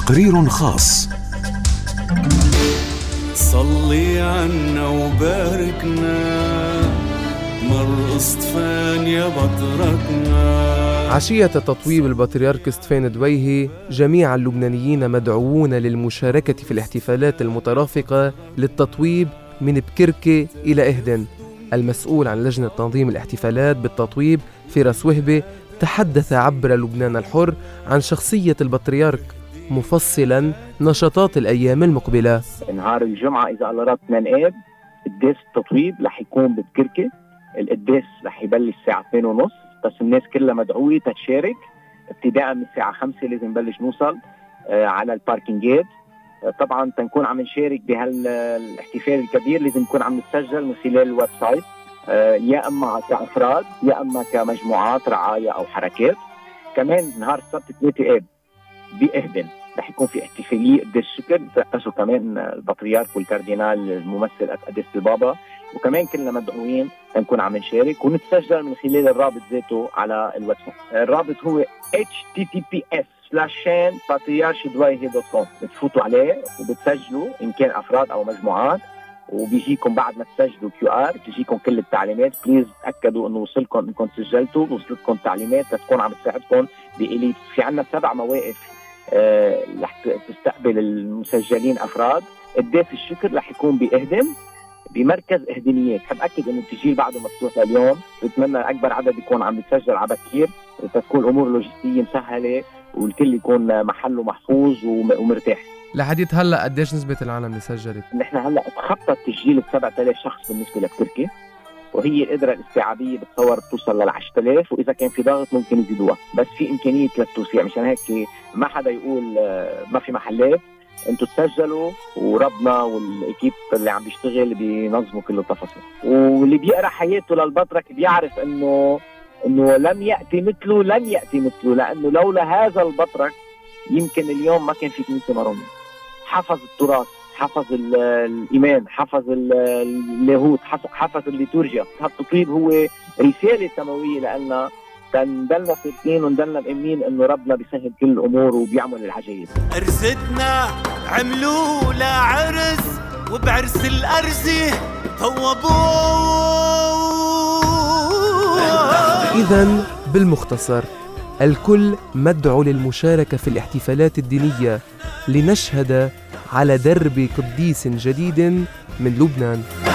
تقرير خاص. صلي عنا وباركنا، مر اسطفان يا بطركنا. عشية تطويب البطريرك اسطفان دويهي، جميع اللبنانيين مدعوون للمشاركة في الاحتفالات المترافقة للتطويب من بكركة إلى إهدن. المسؤول عن لجنة تنظيم الاحتفالات بالتطويب فراس وهبي تحدث عبر لبنان الحر عن شخصية البطريرك، مفصلا نشاطات الأيام المقبلة. نهار الجمعة إذا الله راد 2 آب قداس التطويب رح يكون ببكركة. القداس رح يبلش الساعة 2:30، بس الناس كلها مدعوة تتشارك. ابتداء من الساعة 5 لازم نبلش نوصل على الباركينجات. طبعا تنكون عم نشارك بهالاحتفال الكبير لازم نكون عم نتسجل من خلال الويب سايت، يا اما كافراد يا اما كمجموعات رعاية او حركات. كمان نهار السبت 3 آب بإهدن رح يكون في احتفالية قداس الشكر، ترأسوا كمان البطريرك والكاردينال الممثل قداسة البابا، وكمان كلنا مدعوين نكون عم نشارك ونتسجل من خلال الرابط ذاته على الويب سايت. الرابط هو https://patriarchedwaihe.com. بتفوتوا عليه وبتسجلوا إن كان أفراد أو مجموعات، وبيجيكم بعد ما تسجلوا QR بتجيكم كل التعليمات. بليز تأكدوا إنه وصلكم إنكم سجلتوا، وصلتكم تعليمات لتكون عم تساعدكم بإليت. في عنا 7 مواقف رح تستقبل المسجلين أفراد. قداس الشكر رح يكون بإهدن بمركز إهدنيات. حب أكد إنه التسجيل بعده مفتوح اليوم، بتمنى أكبر عدد يكون عم يتسجل على بكير تكون الأمور اللوجستية مسهلة والكل يكون محله محفوظ ومرتاح. لحديت هلأ قديش نسبة العالم اللي سجلت؟ نحن هلأ تخطى التسجيل 7000 شخص بالنسبة لبكركة، وهي القدرة الاستيعابية بتصور بتوصل لل10,000، وإذا كان في ضغط ممكن يزيدوها، بس في إمكانية للتوسيع. مشان هيك ما حدا يقول ما في محلات. انتوا تسجلوا وربنا والإكيب اللي عم بيشتغل بينظموا كل التفاصيل. واللي بيقرأ حياته للبطرك بيعرف إنه لم يأتي مثله، لأنه لولا هذا البطرك يمكن اليوم ما كان في كنيسة مارونية. حفظ التراث، حفظ الإيمان، حفظ اللاهوت، حفظ الليتورجيا. هالتطويب هو رسالة سماوية لأننا تندلنا ثابتين وندلنا مؤمنين إنه ربنا بيسهل كل الأمور وبيعمل العجائب. أرزتنا عملوا لا عرس، وبعرس الأرزة طوبوه. إذن بالمختصر الكل مدعو للمشاركة في الاحتفالات الدينية لنشهد على درب قديس جديد من لبنان.